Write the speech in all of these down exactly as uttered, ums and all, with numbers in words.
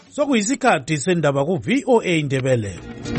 Sokuyisikhathi sendaba ku V O A Indebele.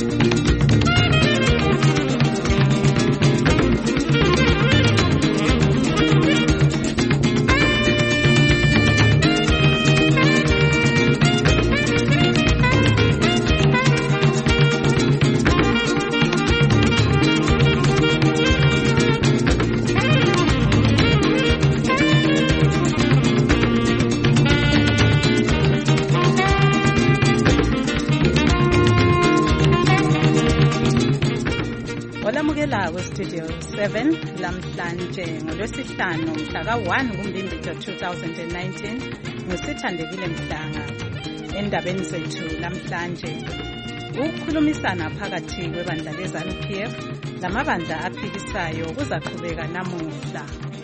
Studio seven lamhlanje ngolwesihlanu mhla ka one kuMbimbithi two thousand nineteen ngusithandekile Mhlanga. Endabeni zethu lamhlanje ukukhulumisana phakathi kwebandla leZANU P F lamabandla aphikisayo kuzaqhubeka namuhla.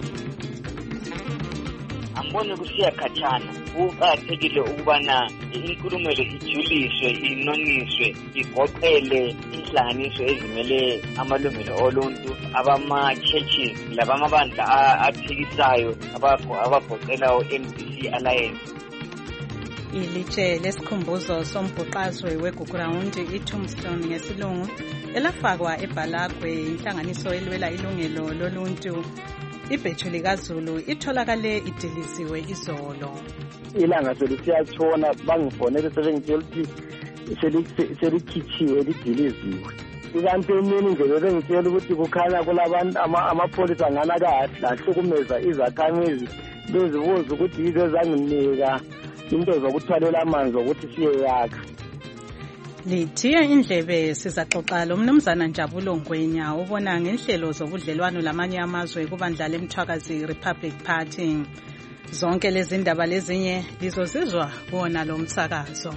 Ambone kusiya khatshana kuqakathekile ukubana inkulumo le ijuliswe inoniswe igoqele inhlanganiso ezimele amalungelo oluntu abama-churches labamabandla aphikisayo abagoqela o-M D C Alliance. Ilitshe lesikhumbuzo sombhuqazwe weGugurawundi iTombstone ngesilungu elafakwa eBhalagwe inhlanganiso elwela ilungelo loluntu ibheju likaZulu itholakale idiliziwe izolo. Ilanga selisiyatshona bangifonele sebengitshela ukuthi selikhitshiwe lidiliziwe. Ikanti emini nje bebengitshela ukuthi kukhanya kulabantu amapholisa ngana kahlukumeza izakhamizi bezibuza ukuthi yizo ezanginika into zokuthwalela amanzi ukuthi siyeyakha. Lithiye indlebe sizaxoxa lo mnumzana Njabulo Ngwenya ubona ngenhlelo zobudlelwano lamanye amazwe kubandla leMthwakazi Republic Party. Zonke lezi ndaba lezinye lizozizwa kuona lo msakazo.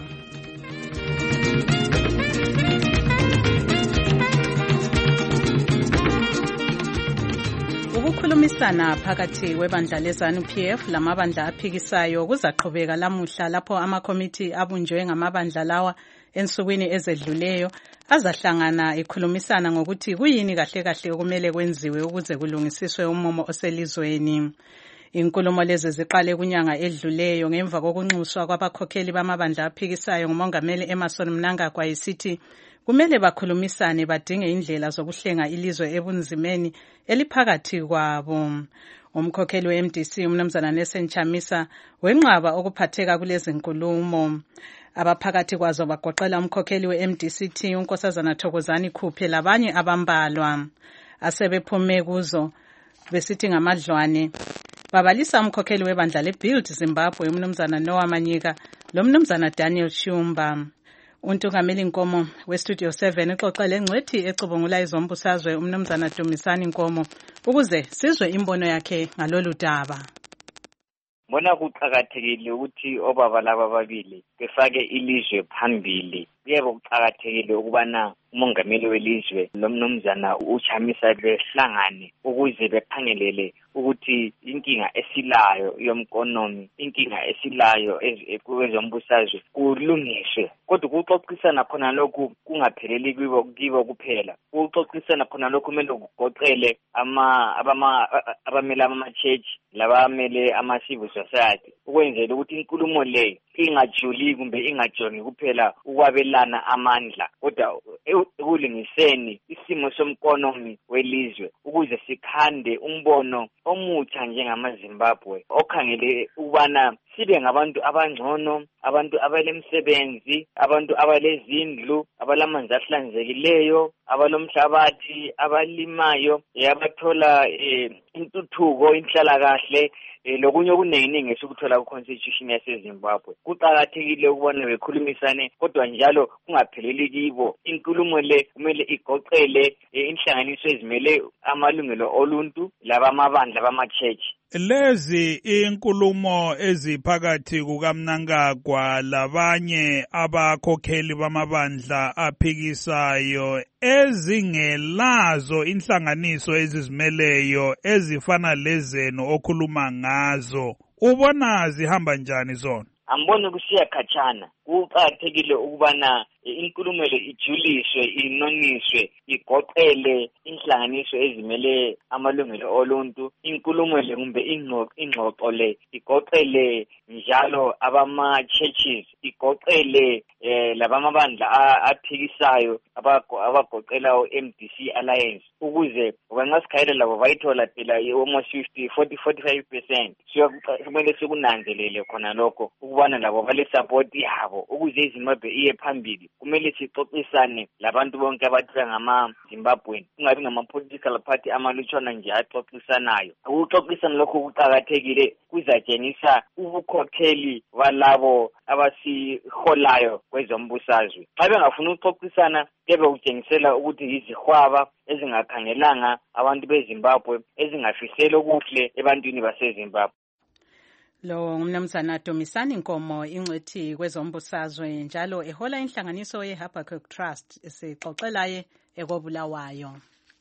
Ukukhulumisana phakathi kwebandla leZANU P F lamabandla aphikisayo kuzaqhubeka lamuhla lapho amakomiti abunjwe ngamabandla lawa ensukwini ezedluleyo azahlangana ekhulumisana ngokuthi kuyini kahle kahle okumele kwenziwe ukuze kulungisiswe umomo oselizweni. Inkulumo lezi ziqale kunyanga edluleyo ngemva kokunxuswa kwabakhokheli bamabandla aphikisayo ngumongameli Emmerson Mnangagwa isithi kumele bakhulumisane badinge indlela zokuhlenga ilizwe ebunzimeni eliphakathi kwabo. Umkhokheli we-M D C umnumzana Nelson Chamisa wenqaba okuphatheka kulezi nkulumo. Abaphakathi kwazo bagoqela umkhokheli we-M D C T uNkosazana Thokozani Khuphe labanye abambalwa asebephume kuzo besithi ngamadlwane. Babalisa umkhokheli webandla leBuild Zimbabwe umnumzana Noah Manyika lo mnumzana Daniel Shumba. Untungameli Nkomo weStudio seven uxoxele ngcwethi ecubungula izombusazwe umnumzana Dumisani Nkomo ukuze sizwe imbono yakhe ngalolu daba. Bona kuqakathekile ukuthi obaba laba babili befake ilizwe phambili. Yebo kuqakathekile ukubana umongameli welizwe nomnumzana uChamisa behlangane ukuze bephangelele ukuthi inkinga esilayo yomkonomi, inkinga esilayo kwezombusazwe kulungiswe. Kodwa ukuxoxisana khona lokhu kungapheleli kibo kibo kuphela. Ukuxoxisana khona lokhu kumele kugoqele ama abama abamele ama-church labamele ama-civil society ukwenzela ukuthi inkulumo le ingajuli kumbe ingajongi kuphela ukwabelana amandla kodwa ekulingiseni isimo somkonomi welizwe ukuze sikhande umbono omutsha njengamaZimbabwe okhangele ukubana sibe ngabantu abangcono, abantu abalemsebenzi, abantu abalezindlu, abalamanzi ahlanzekileyo, abalomhlabathi, abalimayo, abathola intuthuko, inhlalakahle lokunye okuningi esikuthola ku-constitution yaseZimbabwe. Kuqakathekile ukubona bekhulumisane kodwa njalo kungapheleli kibo. Inkulumo le kumele igoqele inhlanganiso ezimele amalungelo oluntu labamabandla bama-church. Lezi inkulumo eziphakathi kukaMnangagwa labanye abakhokheli bamabandla aphikisayo ezingelazo inhlanganiso ezizimeleyo ezifana lezenu okhuluma ngazo, ubona zihamba njani zona? Ambone kusiya khatshana. Kuqakathekile ukubana inkulumo le ijuliswe inoniswe igoqele inhlanganiso ezimele amalungelo oluntu. Inkulumo le kumbe ingxoxo le igoqele njalo abama-churches, igoqele eh labamabandla aphikisayo abagoqela u-M D C Alliance, ukuze bangasikhalela labo bayithola phela almost fifty forty forty-five percent. Kumele sikunanzelele khona lokho ukubana labo bale support yabo ukuze iZimbabwe iye phambili. Kumele sixoxisane labantu bonke abathi ngama Zimbabwe, kungabi ngama political party amalutshwana nje axoxisanayo. Ukuxoxisana lokho kuqakathekile, kuzajenisa ubukhokheli balabo abasiholayo kwezombusazwe. Xa bengafuna ukuxoxisana kebe kutshengisela ukuthi izihwaba ezingakhangelanga abantu beZimbabwe, ezingafisela okuhle ebantwini baseZimbabwe. Lo ngumnumzana Dumisani Nkomo, ingcwethi kwezombusazwe njalo ehola inhlanganiso ye-Habakkuk Trust, esixoxelaye ekobulawayo.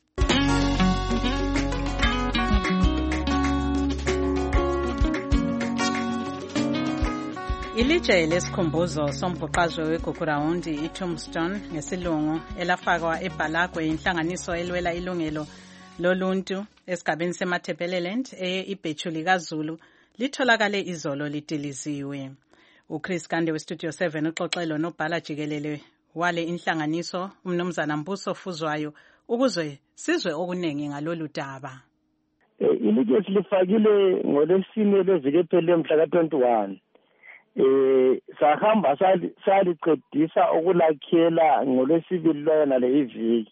Ilitshe lesikhumbuzo sombhuqazwe weGugurawundi iTombstone ngesilungu elafakwa eBhalagwe inhlanganiso elwela ilungelo loluntu esigabeni seMatabeleland e-Ibhethuli kaZulu litholakale izolo lidiliziwe. uChris Gande weStudio seven uxoxelo nobhala jikelele wale inhlanganiso umnumzana Mbuso Fuzwayo ukuze sizwe okuningi ngalolu daba. Ilitshe silifakile ngolesine leviki ephele mhla ka twenty-one. Eh sahamba saliqedisa ukulakhela ngolesibili lona le iviki.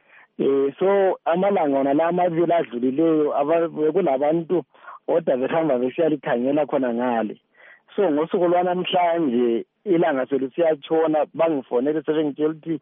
Eh so amalanga ona la amabili adlulileyo kulabantu kodwa behamba besiyalikhangela khona ngale. So ngosuku lwanamhlanje ilanga selisiyatshona bangifonele sebengitshela ukuthi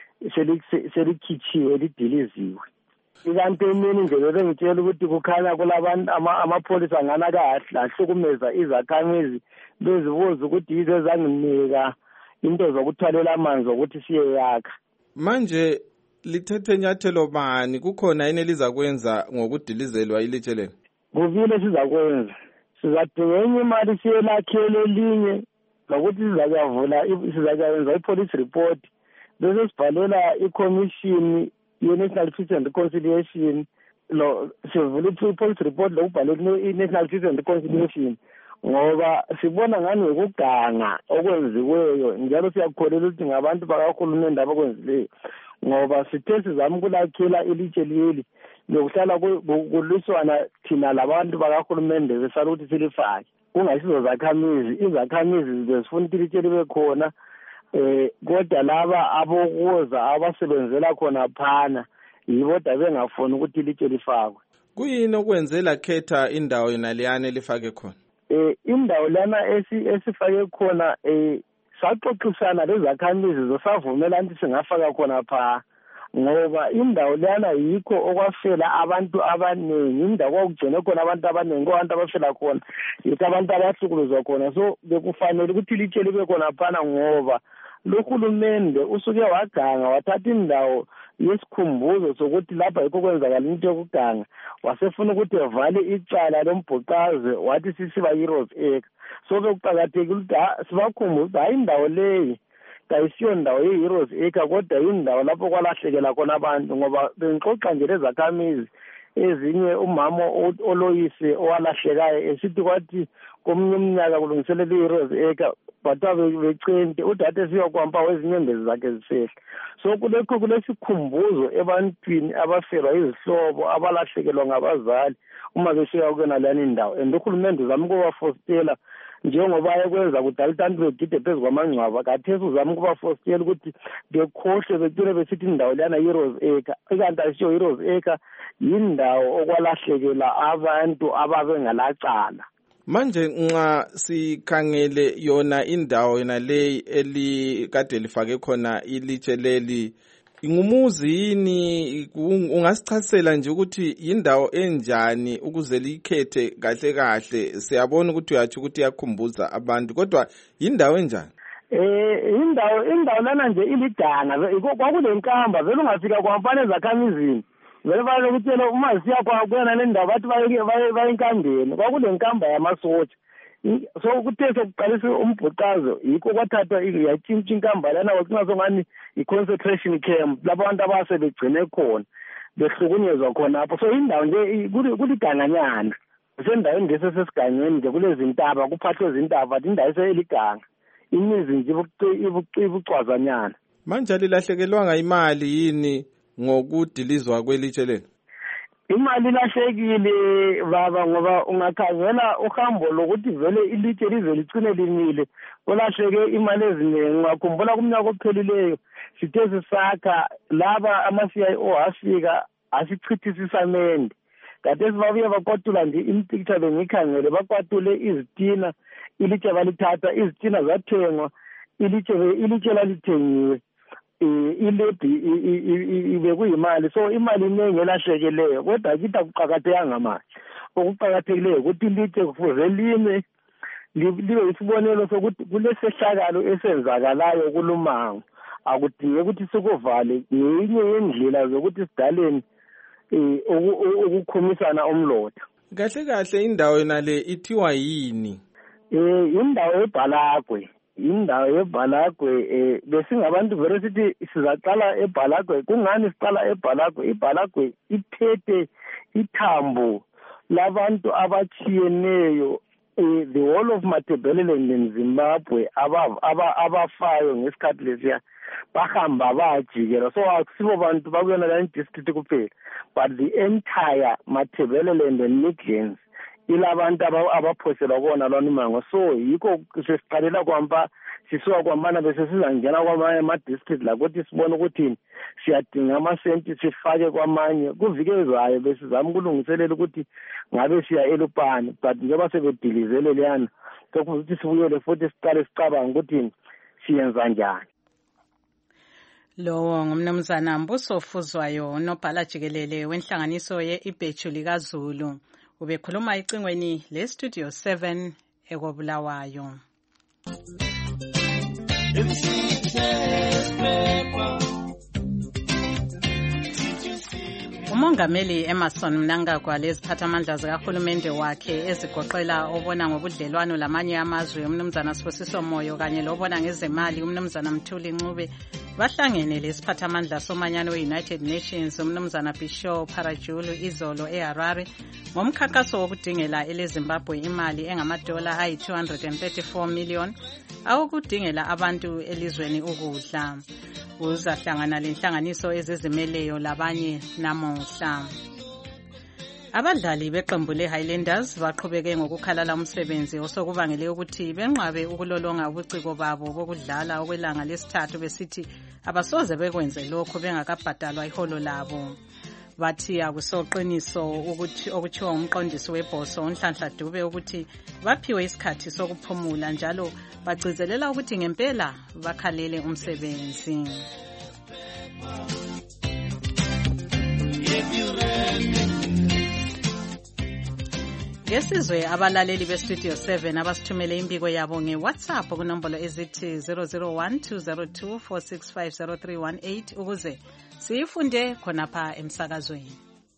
selikhitshiwe lidiliziwe. Ikanti emini nje bengitshela ukuthi kukhanya kulabantu amapholisa ngana kahle ahlukumeza izakhamizi bezibuza ukuthi yizo ezanginika into zokuthwalela amanzi ukuthi siye yakha. Manje lithethe nyathelo bani, kukhona yini elizakwenza ngokudilizelwa ilitshe lelo? Kuvile sizakwenza. Sizadinga enye imali siyelakhele elinye nokuthi sizakavula sizakwenza ipolice report bese sibhalela iCommission ye-National Truth and Reconciliation lo sivula ipolice report lokubhalela i-National Truth and Reconciliation ngoba sibona ngani ukuganga okwenziweyo njalo siyakholela ukuthi ngabantu bakahulumende abakwenzileyo ngoba sithe sizama ukulakhela ilitshe leli lokuhlala kuliswana thina labantu bakahulumende besala ukuthi silifake kungasizo zakhamizi izakhamizi bezifuna ukuthi ilitshe libe khona eh kodwa laba abokuza abasebenzela khona phana yiboda bengafuni ukuthi ilitshe lifakwe. Kuyini okwenzela khetha indawo yona liyane lifake khona? Eh indawo lana esifake khona eh saxoxisana lezakhamizi zosavumela ukuthi singafaka khona pha ngoba indawo lana yikho okwafela abantu abaningi, indawo kwakugcine khona abantu abaningi abantu abafela khona yikho abantu abahlukuluzwa khona. So bekufanele ukuthi ilitshe libe khona phana ngoba lohulumende usuke waganga wathatha indawo yesikhumbuzo sokuthi lapha yikho kwenzakala into yokuganga wasefuna ukuthi evale icala lombhuqazwe wathi sisiba Heroes Acre. So bekuqakathekile ukuthi sibakhumbuze hayi indawo leyi kayisiyo ndawo ye-Heroes Acre kodwa indawo lapho kwalahlekela khona abantu ngoba bengixoxa nje lezakhamizi ezinye umama oloyise owalahlekayo esithi kwathi komunye umnyaka kulungiselela i-Heroes Acre batwa becente udade siyokwampa wezinyembezi zakhe zisehla. So kulekho kulesikhumbuzo ebantwini abafelwa izihlobo abalahlekelwa ngabazali uma besiya ukena lana indawo and uhulumende uzama ukubafostela njengoba ekwenza kudala abantu begide phezu kwamangcwaba kathesi uzama ukubafostela ukuthi bekhohle becine besithi indawo lana Heroes Acre ikanti ayisiyo Heroes Acre yindawo okwalahlekela abantu ababengalacala. Manje nxa sikhangele yona indawo yona leyi elikade lifake khona ilitshe leli ngumuzi yini, ungasichasela nje ukuthi indawo enjani ukuze likhethe kahle kahle? Siyabona ukuthi uyathi ukuthi yakhumbuza abantu kodwa indawo enjani? Eh indawo indawo lana nje iliganga kwakulenkamba vele ungafika kwamfana ezakhamizini vele vale ukutshela uma siya kwa kwena le ndawo bathi baye baye enkambeni kwakulenkamba yamasotsha so kuthe sokuqalisa umbhuqazo yikho kwathathwa yatshintsha inkamba lana kwacinga songani i-concentration camp lapho abantu abase begcine khona behlukunyezwa khonapho. So indawo nje kuliganganyana, kusendaweni nje sesesigangeni nje kulezintaba, kuphahlwe zintaba, indawo seyeliganga, imizi nje ibucwazanyana. Manje lilahlekelwanga imali yini ngokudilizwa kwelitshe lelo? Imali lahlekile baba, ngoba ungakhangela uhambo lokuthi vele ilitshe lize ligcine limile kulahleke imali eziningi. Ngakhumbula kumnyaka ophelileyo sithe sisakha laba ama-C I O afika asichithisa isamende, kade sibabuye bakwatula nje impicture bengikhangele, bakwatule izitina, ilitshe balithatha, izitina zathengwa, ilitshe ilitshe lalithengiwe, ilebhi ibekuyimali. So imali iningi elahlekeleyo, kodwa kithi akuqakathekanga manje. Okuqakathekileyo ukuthi ilitshe kufuze lime libe isibonelo sokuthi kulesehlakalo esenzakalayo kulumango, akudinge ukuthi sikuvale. Ngenye yendlela zokuthi sidaleni ukukhumisana umlotha. Kahle kahle indawo yona le ithiwa yini? Eh indawo eBhalagwe. Indawo yeBhalagwe eh besingabantu vele sithi sizaqala eBhalagwe. Kungani siqala eBhalagwe? iBhalagwe iphethe ithambo labantu abachiyeneyo, eh the whole of Matabeleland in Zimbabwe abafayo ngesikhathi lesiya bahamba bajikela. So akusibo bantu bakuyona la district kuphela, but the entire Matabeleland and Midlands ilabantu abaphoselwa kona lona umango. So yikho sesiqalela kwamba sisuka kwamana bese sizangena kwamanye ama-district lakuthi sibone ukuthi siyadinga amasenti sifake kwamanye kuvikezwayo, besizama ukulungiselela ukuthi ngabe siya eLupane, but njengoba sebedilizele leyana sokufuze ukuthi sibuyele futhi siqale sicabanga ukuthi siyenza njani. Lowo ngumnumzana Mbuso Fuzwayo, unobhala jikelele wenhlanganiso ye-Ibheju likaZulu, ubekhuluma icingweni le-Studio seven ekobulawayo. Umongameli Emmerson Mnangagwa leziphathamandla zikahulumende wakhe ezigoqela obona ngobudlelwano lamanye amazwe umnumzana Sibusiso Moyo kanye lobona ngezemali umnumzana Mthuli Ncube bahlangene lesiphathamandla somanyano we-United Nations umnumzana Bishop Parajulu izolo eHarare ngomkhankaso wokudingela eleZimbabwe imali engamadola ayi two hundred thirty-four million awokudingela abantu elizweni ukudla. Uzahlangana lenhlanganiso ezizimeleyo labanye namuhla. Abadlali beqembu le-Highlanders baqhubeke ngokukhalala umsebenzi osokubangele ukuthi benqabe ukulolonga ubuciko babo bokudlala okwelanga lesithathu besithi abasoze bekwenze lokho bengakabhadalwa iholo labo. Bathi akusoqiniso ukuthi okutshiwo umqondisi webhoso uNhlanhla Dube ukuthi baphiwe isikhathi sokuphumula njalo bagcizelela ukuthi ngempela bakhalele umsebenzi. Ngesizwe abalaleli beStudio seven abasithumele impiko yabo ngeWhatsApp kunombolo ezithi zero zero one two zero two four six five zero three one eight ukuze siyifunde khonapha emsakazweni.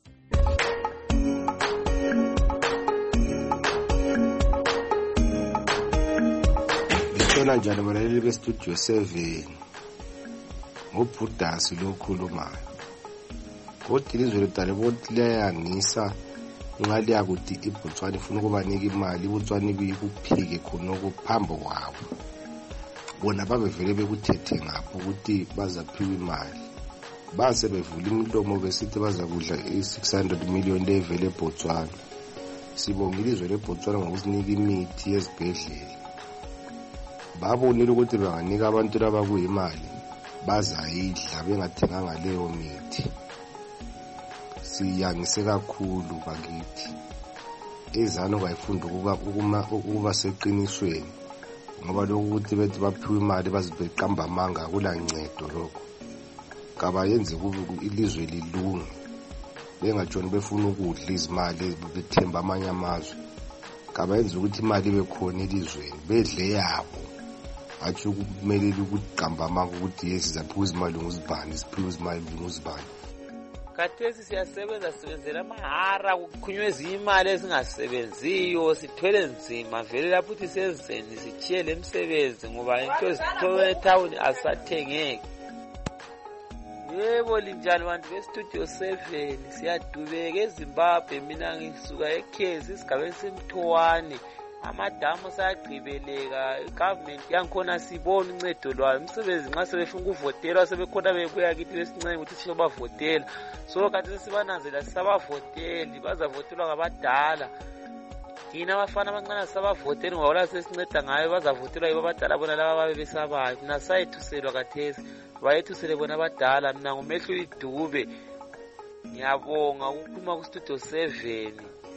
Ngithola njalo abalaleli beStudio seven ngobhudasi lokhulumayo. Kodwa ilizwe letale botleyangisa ngali yakuthi iBotswana ifuna ukubanika imali, iBotswana ibikuphike khona okuphambo kwabo. Bona babevele bekuthethe ngapho ukuthi bazaphiwa imali. Base bevula imlomo besithi bazakudla i-six hundred million levele eBotswana. Sibonga ilizwe leBotswana ngokusinika imithi yezibhedlela. Babonile ukuthi banganika abantu labakuyimali bazayidla bengathenganga leyo mithi. Siyangise kakhulu bakithi. Ezano bayifunda ukuba ukuba seqinisweni ngoba lokuthi bethi baphiwe imali bazibeqamba amanga kulancedo lokho. Kabayenze kube ilizwe lilunge. Bengajoni befuna ukudla izimali bethemba amanye amazwe. Kabayenze ukuthi imali bekhona elizweni bedle yabo. Athi ukumelele ukuqamba amanga ukuthi yesizaphiwa izimali nguzibani, siphiwe izimali nguzibani. Khathesi siyasebenza sisebenzela amahara kukhulunywe ezinye imali ezingasebenziyo sithwele nzima vele lapho uthi sezeni sichiye lemsebenzi ngoba into ezithowe etown asathengeki. Yebo linjani bantu bestudio seven siyadubeka eZimbabwe mina ngisuka eKezi isigabeni seMthwane. Amadamu sayagqibeleka igovernment yangikhona sibona uncedo lwayo umsebenzi nxa sebefuna ukuvotela sebekhona bebuya kithi besincane ukuthi sisho bavotela so khathesi sibananzela sisabavoteli bazavotelwa ngabadala thina abafana abancane sisabavoteli ngoba la sesinceda ngayo bazavotelwa yibo abadala bona laba babe besabayo mina sayethuselwa khathesi bayethusele bona abadala mina ngumehlo idube. Ngiyabonga ukuphuma kustudio seven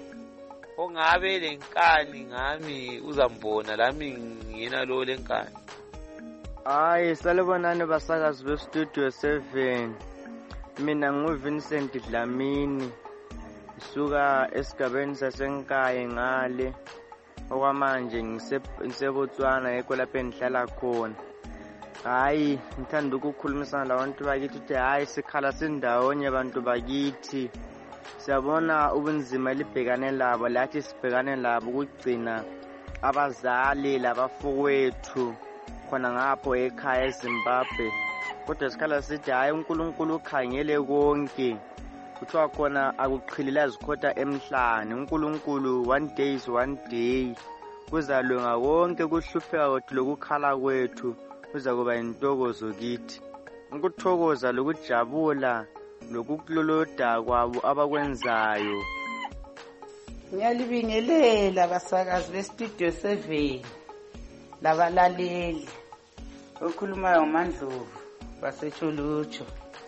ongabe lenkani ngami uzambona lami ngina lo lenkani. Hayi salibonani basakazi be studio seven. Mina nguVincent Dlamini ngisuka esigabeni sasenkaye ngale okwamanje ngisebotswana ekho lapho engihlala khona. Hayi ngithanda ukukhulumisana labantu bakithi ukuthi hayi sikhala sindawonye abantu bakithi. Siyabona ubunzima libhekane labo lathi sibhekane labo ukugcina abazali labafowethu khona ngapho ekhaya eZimbabwe. Kodwa sikhala sithi hayi uNkulunkulu ukhangele konke. Kuthiwa khona akuqhilila izikhotha emhlane. uNkulunkulu one day is one day. Kuzalunga konke kuhlupheka kwethu lokukhala kwethu kuza kuba intokozo kithi. Ukuthokoza lokujabula lokukuloloda kwabo abakwenzayo. Ngiyalibingelela basakazi bestudio seven labalaleli okhulumayo uMandlovu baseChulucho.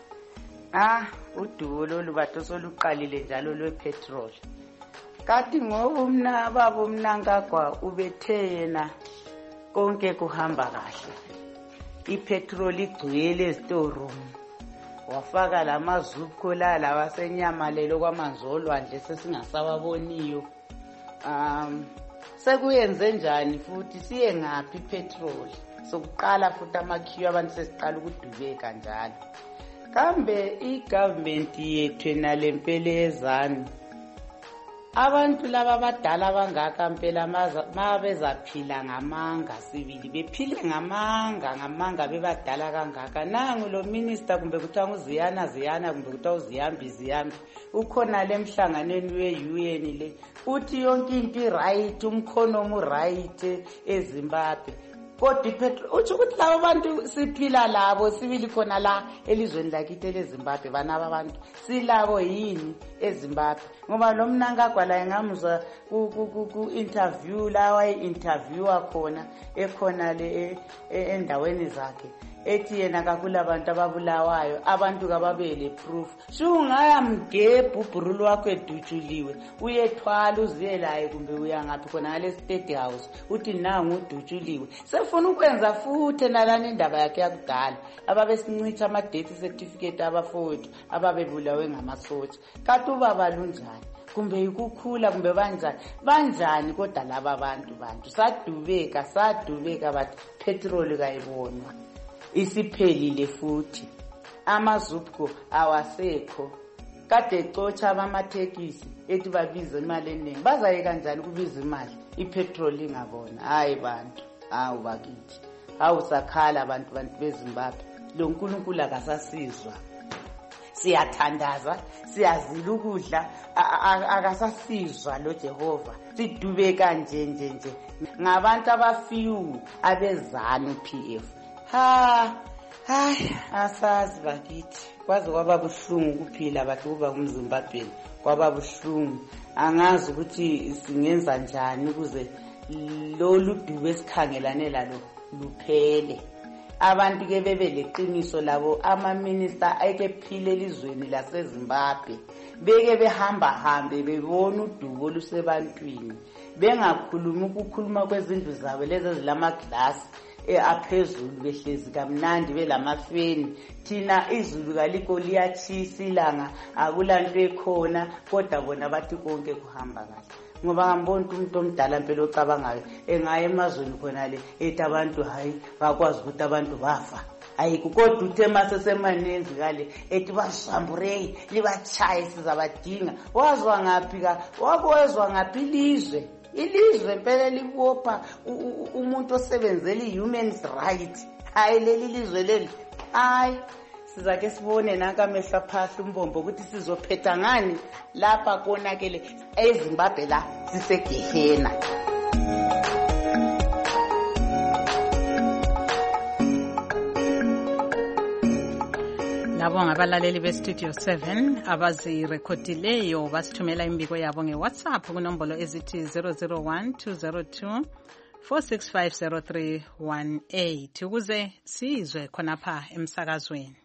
Ah udubo lolu batho soluqalile njalo lwepetrol. Kathi ngoba umna babo umnankagwa ubethe yena konke kuhamba kahle. Ipetrol igcwele estoreroom. Wafaka lamazupho la lawasenyamalelo kwamanzi olwandle sesingasababoniyo. Um sekuyenze njani futhi siye ngaphi petrol sokuqala futhi amakhiyo abantu sesiqala ukudubeka njalo. Kambe igovernment yethu enalempelezana abantu laba badala bangaka mpela mabezaphila ngamanga sibili bephile ngamanga ngamanga bebadala kangaka. Nangu lo minister kumbe kuthiwa uziyana ziyana kumbe kuthiwa uziyambi ziyambi ukhona lemhlanganweni we-U N le uthi yonke into right umkhono mu right eZimbabwe. Kodwa ipetrol uthi ukuthi labo bantu siphila labo sibili khona la elizweni lakithi leZimbabwe bana abantu silabo yini eZimbabwe ngoba lo mnankagwa la engamuzwa ku interview la wayi interviewer khona ekhona le endaweni zakhe ethi yena kakula abantu ababulawayo abantu kababele proof shungaya mgebhu ubhurulu wakho edutshuliwe uyethwala uziyelaye kumbe uyangaphi khona ngale state house uthi nangu udutshuliwe sefuna ukwenza futhi nalana indaba yakhe yakudala ababesincitha ama death certificate abafowethu ababebulawe ngamasotsha kathi ubaba lunjani kumbe ukukhula kumbe banjani banjani kodwa laba abantu bantu sadubeka sadubeka bathi petrol kayibonwa isiphelile futhi amazupho awasekho kade ecotsha abamathekisi ethi babiza imali eningi bazaye kanjani ukubiza imali ipetrol ingabona hayi bantu awu bakithi awu sakhala abantu bantu beZimbabwe lo nkulunkulu akasasizwa siyathandaza siyazila ukudla akasasizwa lo Jehova sidube kanje nje nje ngabantu abafiyu abezana P F. Ha hayi asazi bakithi kwaze kwaba buhlungu kuphila bathi kuba umZimbabweni kwaba buhlungu angazi ukuthi singenza njani ukuze lolu dubo esikhangelane lalo luphele. Abantu ke bebe leqiniso labo ama minister ayeke phile elizweni laseZimbabwe beke behamba hambe bebona udubo lusebantwini bengakhuluma ukukhuluma kwezindlu zabo lezi ezilama glass aphezulu behlezi kamnandi belamafeni thina izulu kaliko liyachisa ilanga akulanto ekhona kodwa bona bathi konke kuhamba kahle ngoba ngambona umuntu omdala impela ocabangayo engaya emazweni khona le ethi abantu hayi bakwazi ukuthi abantu bafa ayikukodwa uthe masesemaninzi kale ethi basambure libachaye sizabadinga wazwa ngaphi ka wakwezwa ngaphi ilizwe ilizwe impela libopha umuntu osebenzela i-human rights hayi leli lizwe leli hayi sizake sibone nankamehla phahla umbombo ukuthi sizophetha ngani lapha konakele eZimbabwe la sisegehena. Labo ngabalaleli be-Studio seven abazirekhodileyo basithumela imbiko yabo nge-WhatsApp kunombolo ezithi zero zero one two zero two four six five zero three one eight ukuze sizwe khonapha emsakazweni.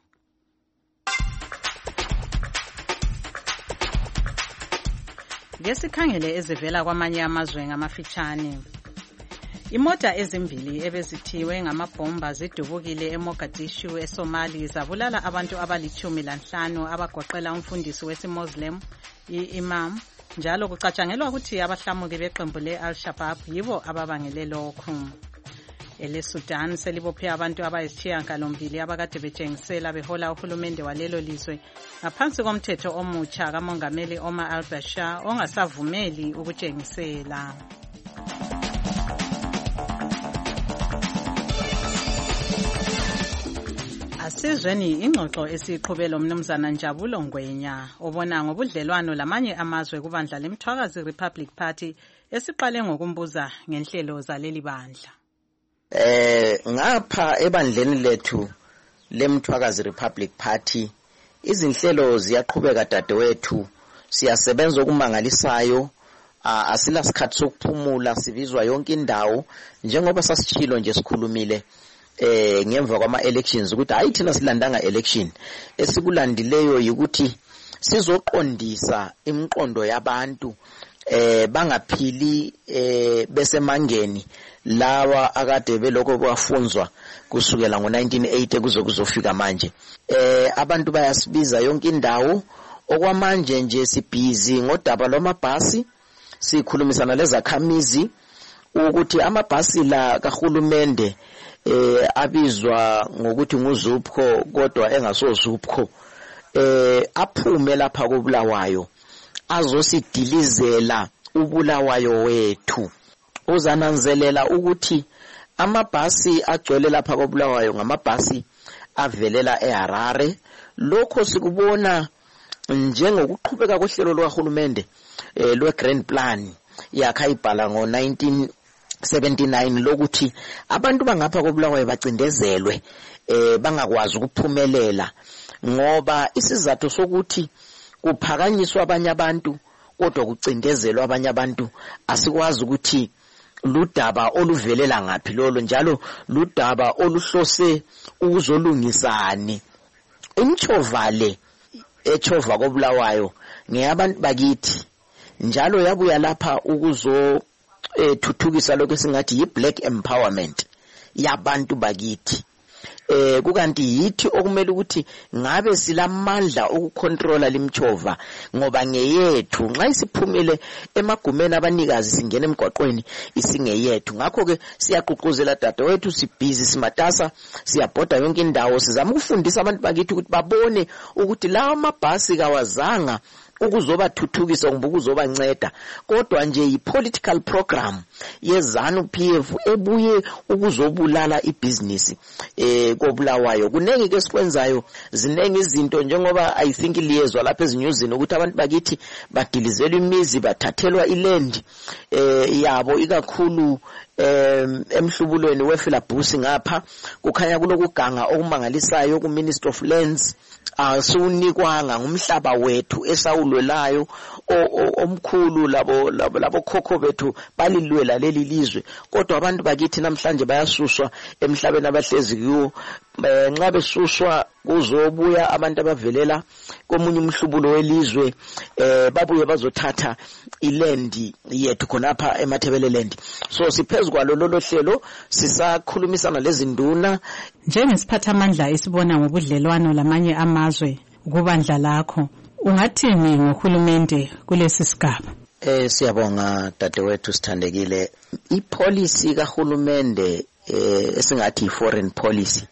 Ngesikhangele ezivela kwamanye amazwe ngamafitshane. Imota ezimbili ebezithiwe ngamabhomba zidubukile eMogadishu eSomali zabulala abantu abalichumi lanhlanu abagoqela umfundisi wesiMuslim i-Imam njalo kucatshangelwa ukuthi abahlamuki beqembu le-Al-Shabaab yibo ababangele lokhu. EleSudan selibophe abantu abayisishiyagalombili abakade betshengisela behola uhulumende walelo lizwe ngaphansi komthetho omutsha kamongameli Omar al-Bashir ongasavumeli ukutshengisela. Asizweni ingxoxo esiqhubelo mnumzana Njabulo Ngwenya obona ngobudlelwano lamanye amazwe kubandla leMthwakazi Republic Party esiqale ngokumbuza ngenhlelo zaleli bandla. Eh ngapha ebandleni lethu leMthwakazi Republic Party izinhlelo ziyaqhubeka dadewethu siyasebenza okumangalisayo asila sikhathi sokuphumula sibizwa yonke indawo njengoba sasichilo nje sikhulumile eh ngemva kwama elections ukuthi hayi thina silandanga election esikulandileyo ukuthi sizoqondisa imiqondo yabantu eh bangaphili eh besemangeni lawa akade beloko bafunzwa kusukela ngo nineteen eighty kuze kuzofika manje. Eh abantu bayasibiza yonke indawo okwamanje nje sibhizi ngodaba lwamabhasi sikhulumisana lezakhamizi ukuthi amabhasi la kahulumende eh abizwa ngokuthi nguzupho kodwa engasozupho eh aphume lapha koBulawayo azosidilizela uBulawayo wethu. Uzananzelela ukuthi amabhasi agcwele lapha koBulawayo ngamabhasi avelela eHarare. Lokho sikubona njengokuqhubeka kohlelo lwahulumende eh lwe Grand Plan yakha ibhala ngo nineteen seventy-nine lokuthi abantu bangapha koBulawayo bacindezelwe eh bangakwazi ukuphumelela ngoba isizathu sokuthi kuphakanyiswa abanye abantu kodwa kucindezelwa abanye abantu asikwazi ukuthi ludaba oluvelela ngaphi lolo njalo ludaba oluhlose ukuzolungisani. Imchovale echova koBulawayo ngeyabantu bakithi njalo yabuya lapha ukuzo ethuthukisa lokho singathi yi-black empowerment yabantu bakithi. Eh kukanti yithi okumele ukuthi ngabe silamandla ukucontrola limchova ngoba ngeyethu nxa isiphumile emagumeni abanikazi singena emgwaqweni isingeyethu. Ngakho ke siyaququzela dadewethu sibhizi simatasa siyabhoda yonke indawo sizama ukufundisa abantu bakithi ukuthi babone ukuthi lawa mabhasi kawazanga ukuzoba thuthukisa kumbe ukuzobanceda kodwa nje yi-political program yeZANU P F ebuye ukuzobulala ibusiness eh koBulawayo. Kunenge ke sikwenzayo zinenge izinto njengoba I think liyezwa lapha ezinyuzini ukuthi abantu bakithi badilizelwa imizi bathathelwa iland eh yabo ikakhulu em emhlubulweni weFilabusi ngapha kukhanya kulokuganga okumangalisayo ku Ministry of Lands asunikwanga ngumhlaba wethu esawulwelayo omkhulu labo labo khokho bethu balilwela leli lizwe kodwa abantu bakithi namhlanje bayasuswa emhlabeni abahlezi kuwo nxa besuswa kuzobuya abantu abavelela komunye umhlubulo welizwe eh babuye bazothatha iland yethu khonapha eMathebeleland. So siphezukwa lo lolo hlelo sisakhulumisana lezinduna njengesiphathamandla esibona ngobudlelwano lamanye amazwe kubandla lakho ungathini ngohulumende kulesi sigaba? Eh siyabonga dadewethu sithandekile. Ipolicy kahulumende eh esingathi foreign policy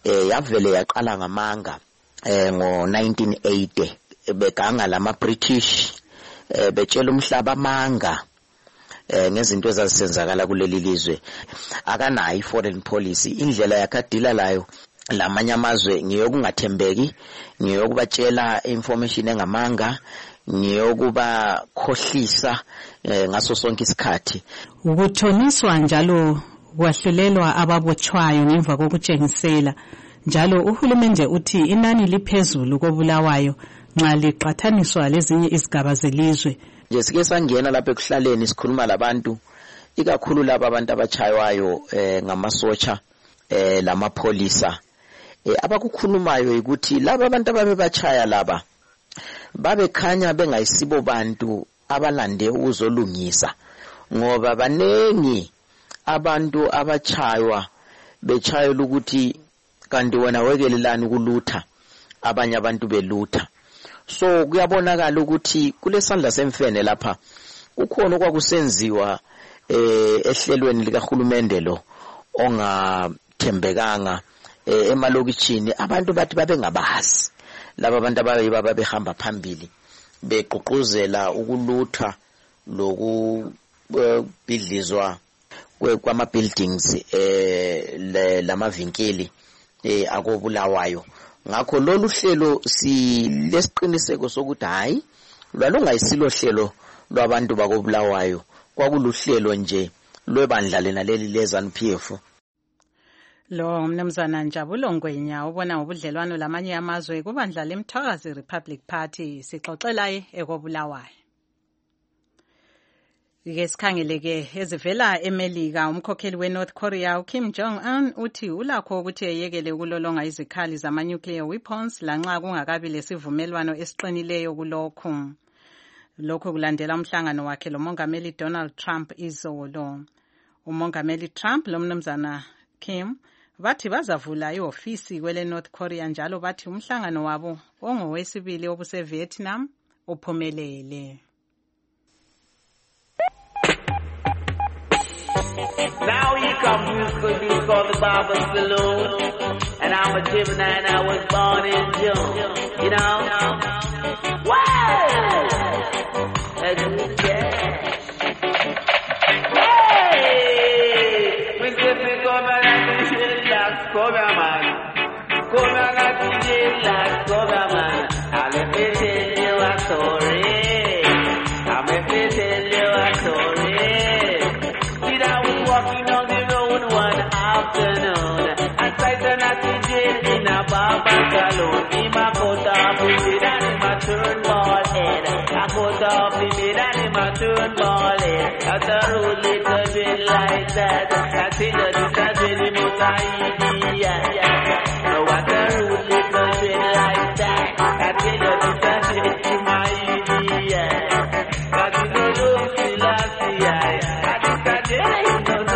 eh yavele yaqala ngamanga eh ngo nineteen eighty beganga lama British eh betshela umhlaba amanga eh ngezinto ezazisenzakala kuleli lizwe. Akanayo foreign policy, indlela yakadila layo lamanye amazwe ngiyokungathembeki, ngiyokubatshela information engamanga, ngiyokuba khohlisa eh, ngaso sonke isikhathi. Ukuthoniswa njalo kwahlulelwa ababotshwayo ngemva kokutshengisela, njalo uhulumende uthi inani liphezulu kobulawayo nxa liqathaniswa lezinye izigaba zelizwe. Nje sike sangena lapha ekuhlaleni sikhuluma labantu, ikakhulu laba abantu abachaywayo eh, ngamasotsha eh, lamapolisa. Eh, abakukhulumayo ukuthi laba abantu ababebachaya laba babekhanya bengayisibo bantu abalande ukuzolungisa, ngoba banengi abantu abachaywa bechayela ukuthi kanti wena wekelelani ukulutha, abanye abantu belutha. So kuyabonakala ukuthi kulesandla semfene lapha ukhona okwakusenziwa eh ehlelweni likahulumende lo ongathembekanga eh, emalokitshini. Abantu bathi babengabazi laba abantu abayiba babehamba phambili beqhuquzela ukulutha lokubhidlizwa kwama buildings eh lamavinkili eh akobulawayo. Ngakho lolu hlelo silesiqiniseko sokuthi hayi lwalungayisilo hlelo lwabantu bakobulawayo, kwakuluhlelo nje lwebandla lena leli leZANU P F. Lo mnumzana Njabulo Ngwenya ubona ngobudlelwano lamanye amazwe kubandla leMthwakazi Republic Party, sixoxela ekobulawayo. Ike sikhangeleke ezivela eMelika, umkhokheli weNorth Korea uKim Jong-un uthi ulakho ukuthi eyekele ukulolonga izikhali zama-nuclear weapons lanxa kungakabi lesivumelwano esiqinileyo kulokhu. Lokhu kulandela umhlangano wakhe lomongameli Donald Trump izolo. Umongameli Trump lomnumzana Kim bathi bazavula iofisi kwele North Korea, njalo bathi umhlangano wabo ongowesibili obuse Vietnam uphumelele. Now he comes musical news called the Barber Saloon, and I'm a Gemini and I was born in June, you know? Wow! That's good jazz. Hey! We get me come and I can shit last cover man. Come and I can shit last cover man. I'll let me tell you a story. I'll let me tell you a story. Walking on the road one afternoon, and sight an attitude in a barber salon. Him a cut off his head and him a turn bald head. A cut off his head and him a turn bald head. That's a rude little bit like that. I think that this a really most idea. No, what a rude little bit like that. I think that this a really my idea. But you don't look the last year. I think that they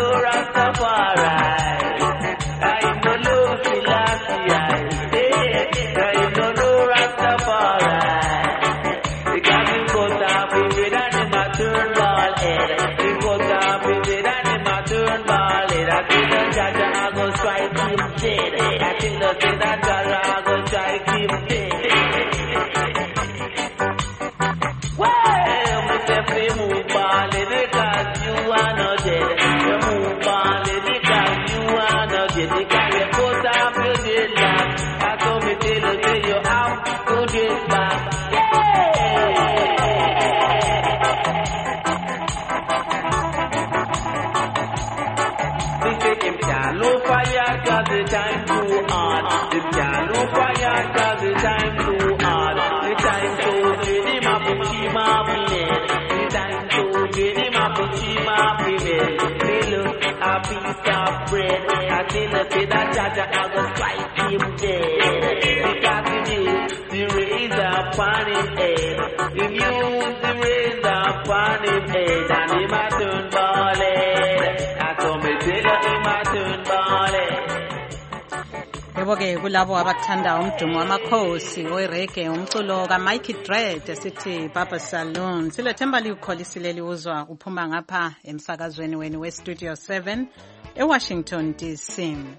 time too hard. The piano fire cause the time too hard. The time to get him up and cheam up in it. The time to get him up and cheam up in it. They look a piece of bread. I tell her say that Jaja I go strike him dead. Because he used the razor upon his head. He used the razor upon his head. And he might turn bald. I told me tell her he might turn bald. Yebo-ke kulabo abathanda umdumo wamakhosi oreggae umculo kaMikey Dread esithi Barber Saloon. Silethemba likukholisile liuzwa uphuma ngapha emsakazweni wenu weStudio seven eWashington D C.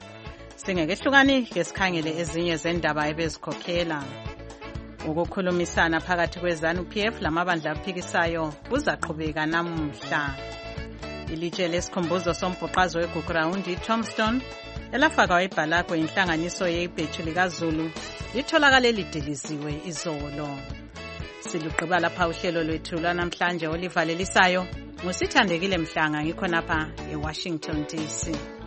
Singekehlukani ke sikhangele ezinye zendaba ebezikhokhela. Ukukhulumisana phakathi kweZANU-P F lamabandla aphikisayo kuzaqhubeka namuhla. Ilitshe lesikhumbuzo sombhuqazo weGugurawundi iTombstone elafakwa eBhalagwe inhlanganiso yebheju likaZulu litholakale lidiliziwe izolo. Silugqiba lapha uhlelo lwethu lwanamhlanje olivalelisayo ngusithandekile Mhlanga ngikhonapha eWashington D C.